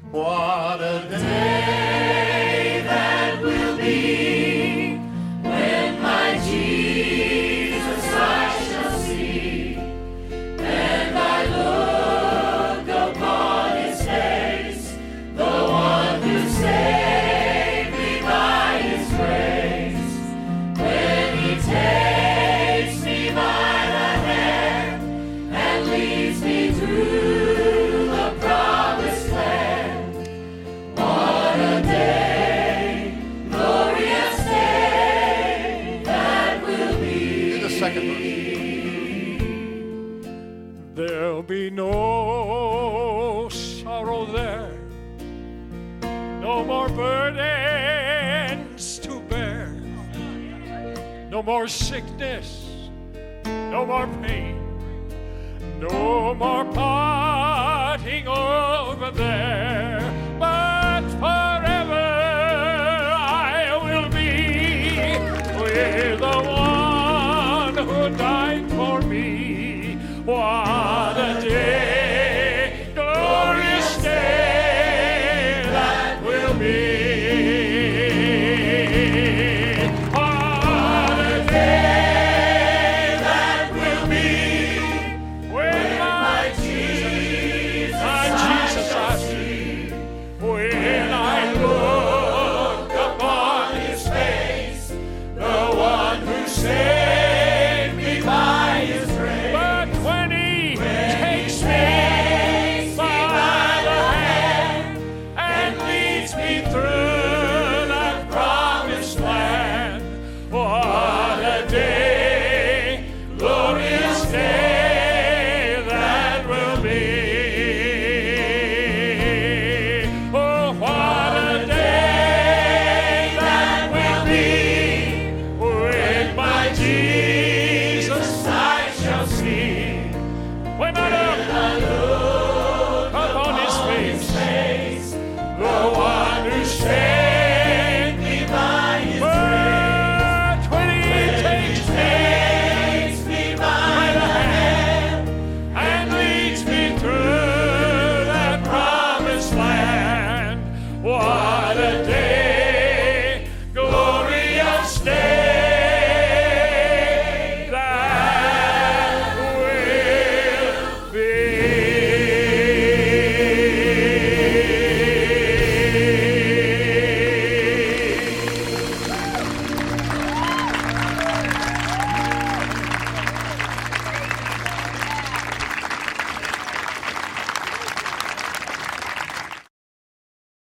What a day that will be when my Jesus I shall see, and I look upon his face, the one who saved me by his grace. When he takes me by the hand and leads me through the promised land. What a day, glorious day that will be. Do the second verse. There'll be no sorrow there, no more burdens to bear, no more sickness, no more pain, no more parting over there.